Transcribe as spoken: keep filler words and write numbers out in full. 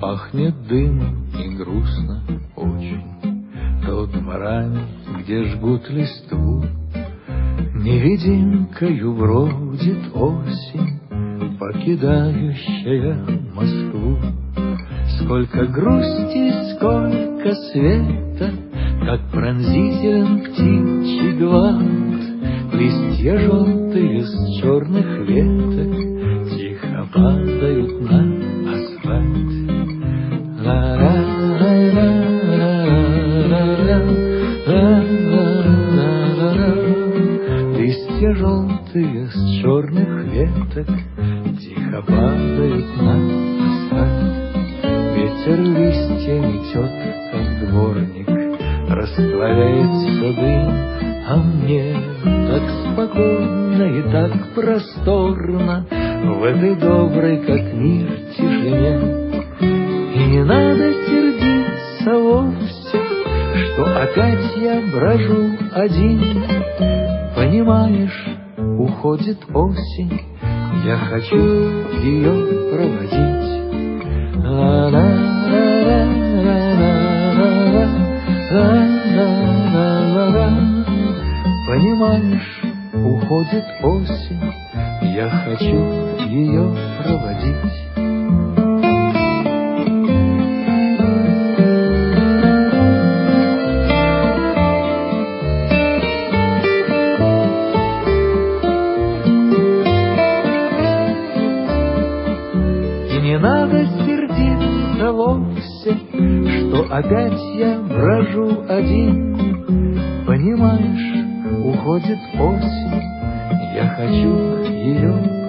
Пахнет дымом и грустно очень. То дворами, где жгут листву, невидимкою бродит осень, покидающая Москву. Сколько грусти, сколько света, как пронзителен птичий гвалт. Листья желтые с черных веток тихо падают на асфальт. Листья желтые с черных веток тихо падают на асфальт. Ветер листья метет, как дворник, расплавляет сады, а мне так спокойно и так просторно в этой доброй, как мир, тишине. И не надо сердиться вовсе, что опять я брожу один. Понимаешь, уходит осень, я хочу ее проводить. Ла-ла-ла-ла-ла-ла-ла-ла-ла-ла. Понимаешь, уходит осень, я хочу ее проводить. И не надо сердиться вовсе, что опять я брожу один. Понимаешь, уходит осень, я хочу ее